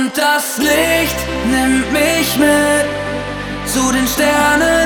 Und das Licht nimmt mich mit zu den Sternen.